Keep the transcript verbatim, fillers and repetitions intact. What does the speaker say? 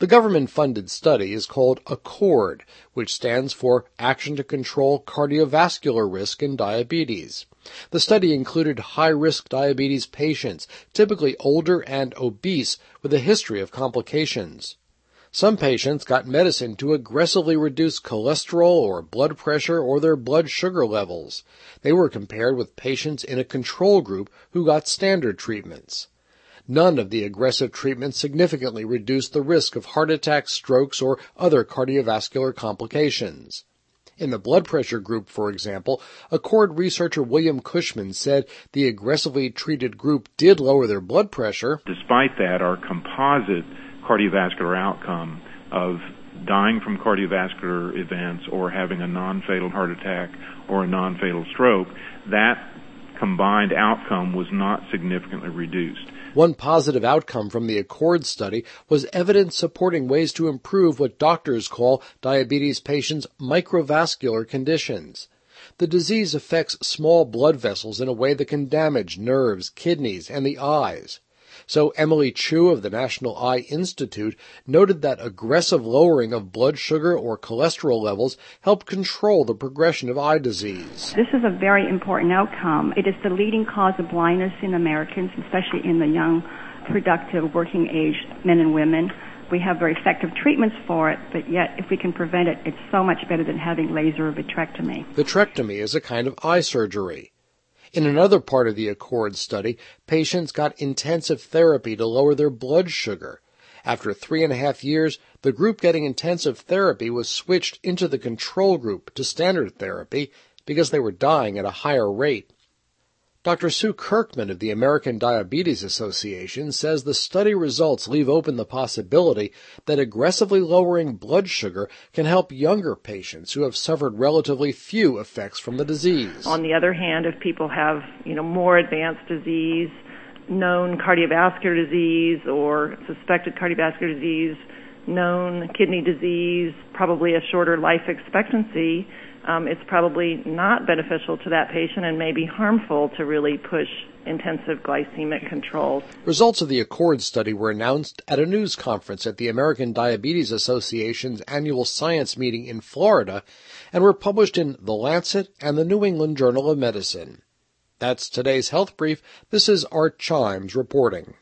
The government-funded study is called ACCORD, which stands for Action to Control Cardiovascular Risk in Diabetes. The study included high-risk diabetes patients, typically older and obese, with a history of complications. Some patients got medicine to aggressively reduce cholesterol or blood pressure or their blood sugar levels. They were compared with patients in a control group who got standard treatments. None of the aggressive treatments significantly reduced the risk of heart attacks, strokes, or other cardiovascular complications. In the blood pressure group, for example, ACCORD researcher William Cushman said the aggressively treated group did lower their blood pressure. Despite that, our composite cardiovascular outcome of dying from cardiovascular events or having a non-fatal heart attack or a non-fatal stroke, that combined outcome was not significantly reduced. One positive outcome from the ACCORD study was evidence supporting ways to improve what doctors call diabetes patients' microvascular conditions. The disease affects small blood vessels in a way that can damage nerves, kidneys, and the eyes. So Emily Chu of the National Eye Institute noted that aggressive lowering of blood sugar or cholesterol levels helped control the progression of eye disease. This is a very important outcome. It is the leading cause of blindness in Americans, especially in the young, productive, working-age men and women. We have very effective treatments for it, but yet if we can prevent it, it's so much better than having laser or vitrectomy. Vitrectomy is a kind of eye surgery. In another part of the ACCORD study, patients got intensive therapy to lower their blood sugar. After three and a half years, the group getting intensive therapy was switched into the control group to standard therapy because they were dying at a higher rate. Doctor Sue Kirkman of the American Diabetes Association says the study results leave open the possibility that aggressively lowering blood sugar can help younger patients who have suffered relatively few effects from the disease. On the other hand, if people have, you know, more advanced disease, known cardiovascular disease or suspected cardiovascular disease, known kidney disease, probably a shorter life expectancy, Um, it's probably not beneficial to that patient and may be harmful to really push intensive glycemic control. Results of the ACCORD study were announced at a news conference at the American Diabetes Association's annual science meeting in Florida and were published in The Lancet and the New England Journal of Medicine. That's today's Health Brief. This is Art Chimes reporting.